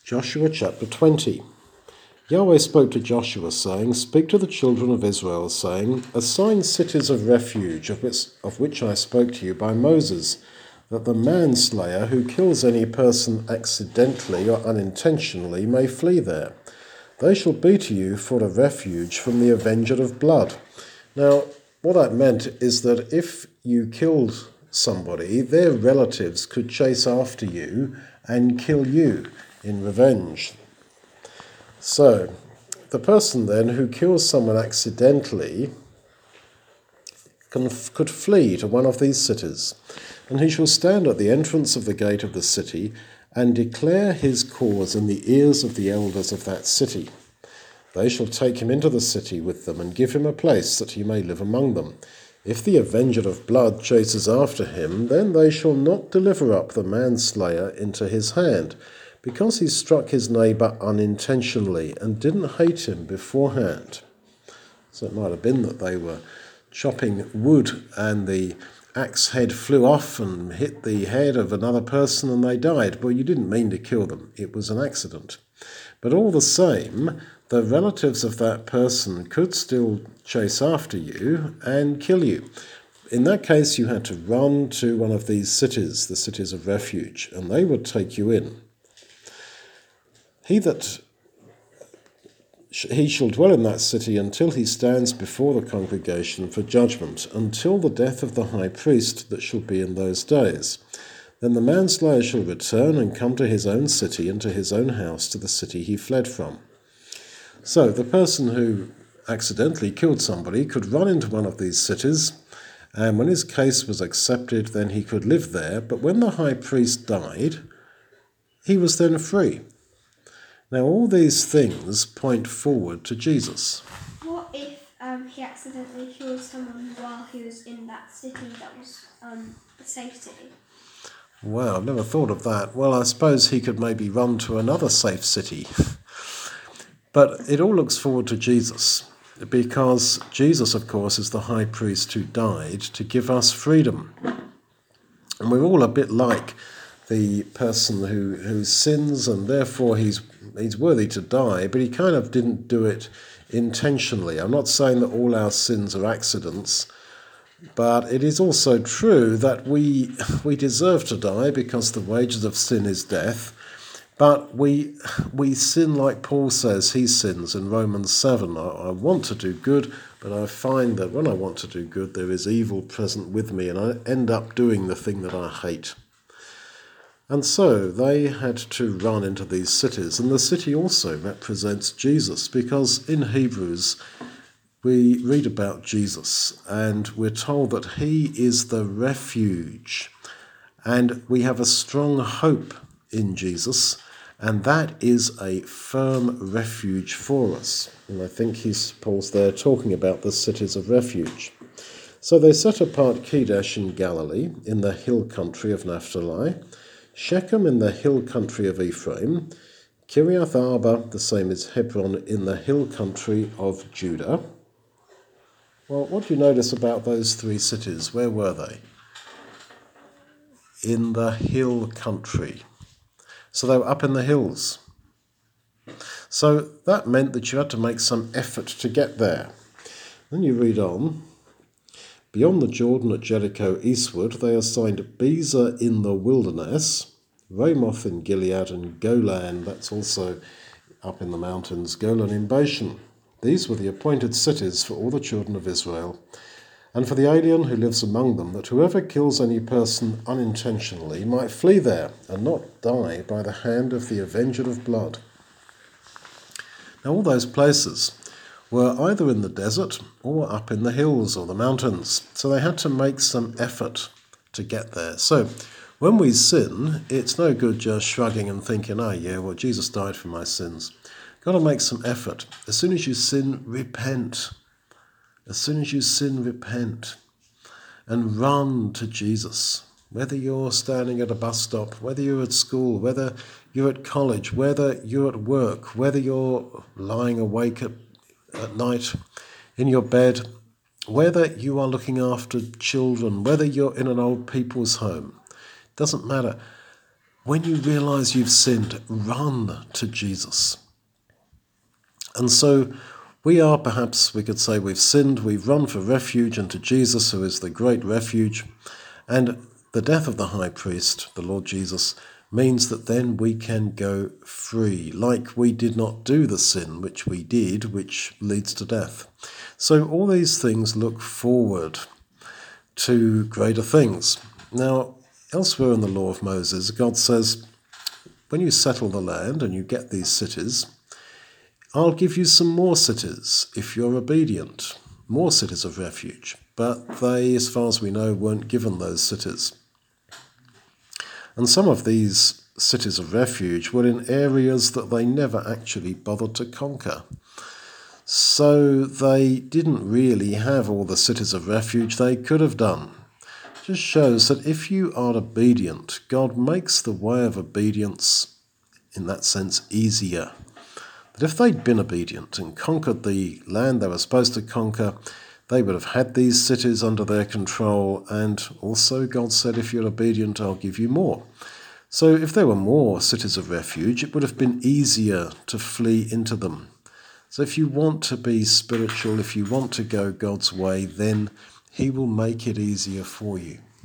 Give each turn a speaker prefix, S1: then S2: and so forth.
S1: Joshua chapter 20. Yahweh spoke to Joshua, saying, Speak to the children of Israel, saying, Assign cities of refuge, of which I spoke to you by Moses, that the manslayer who kills any person accidentally or unintentionally may flee there. They shall be to you for a refuge from the avenger of blood. Now, what that meant is that if you killed somebody, their relatives could chase after you and kill you in revenge. So, the person then who kills someone accidentally could flee to one of these cities, and he shall stand at the entrance of the gate of the city and declare his cause in the ears of the elders of that city. They shall take him into the city with them and give him a place that he may live among them. If the avenger of blood chases after him, then they shall not deliver up the manslayer into his hand, because he struck his neighbour unintentionally and didn't hate him beforehand. So it might have been that they were chopping wood and the axe head flew off and hit the head of another person and they died. Well, you didn't mean to kill them. It was an accident. But all the same, the relatives of that person could still chase after you and kill you. In that case, you had to run to one of these cities, the cities of refuge, and they would take you in. He shall dwell in that city until he stands before the congregation for judgment, until the death of the high priest that shall be in those days. Then the manslayer shall return and come to his own city and to his own house, to the city he fled from. So the person who accidentally killed somebody could run into one of these cities, and when his case was accepted, then he could live there. But when the high priest died, he was then free. Now, all these things point forward to Jesus.
S2: What if he accidentally killed someone while he was in that city that was a safe city?
S1: Wow, I've never thought of that. Well, I suppose he could maybe run to another safe city. But it all looks forward to Jesus, because Jesus, of course, is the high priest who died to give us freedom. And we're all a bit like the person who sins, and therefore he's worthy to die, but he kind of didn't do it intentionally. I'm not saying that all our sins are accidents, but it is also true that we deserve to die because the wages of sin is death. But we sin like Paul says he sins in Romans 7. I want to do good, but I find that when I want to do good, there is evil present with me, and I end up doing the thing that I hate. And so they had to run into these cities, and the city also represents Jesus, because in Hebrews we read about Jesus, and we're told that he is the refuge, and we have a strong hope in Jesus, and that is a firm refuge for us. And I think Paul's there talking about the cities of refuge. So they set apart Kedesh in Galilee, in the hill country of Naphtali, Shechem in the hill country of Ephraim, Kiriath Arba, the same as Hebron, in the hill country of Judah. Well, what do you notice about those three cities? Where were they? In the hill country. So they were up in the hills. So that meant that you had to make some effort to get there. Then you read on. Beyond the Jordan at Jericho eastward, they assigned Bezer in the wilderness, Ramoth in Gilead, and Golan, that's also up in the mountains, Golan in Bashan. These were the appointed cities for all the children of Israel, and for the alien who lives among them, that whoever kills any person unintentionally might flee there and not die by the hand of the avenger of blood. Now all those places were either in the desert or up in the hills or the mountains, so they had to make some effort to get there. So when we sin, it's no good just shrugging and thinking, Jesus died for my sins. Got to make some effort. As soon as you sin, repent. As soon as you sin, repent. And run to Jesus. Whether you're standing at a bus stop, whether you're at school, whether you're at college, whether you're at work, whether you're lying awake at night in your bed, whether you are looking after children, whether you're in an old people's home, doesn't matter. when you realize you've sinned, run to Jesus. And so we are, perhaps we could say, we've sinned, we've run for refuge unto Jesus, who is the great refuge. And the death of the high priest, the Lord Jesus, means that then we can go free, like we did not do the sin which we did, which leads to death. So all these things look forward to greater things. Now, elsewhere in the law of Moses, God says, when you settle the land and you get these cities, I'll give you some more cities if you're obedient, more cities of refuge. But they, as far as we know, weren't given those cities. And some of these cities of refuge were in areas that they never actually bothered to conquer. So they didn't really have all the cities of refuge they could have done. It just shows that if you are obedient, God makes the way of obedience, in that sense, easier. That if they'd been obedient and conquered the land they were supposed to conquer, they would have had these cities under their control, and also God said, if you're obedient, I'll give you more. So if there were more cities of refuge, it would have been easier to flee into them. So if you want to be spiritual, if you want to go God's way, then he will make it easier for you.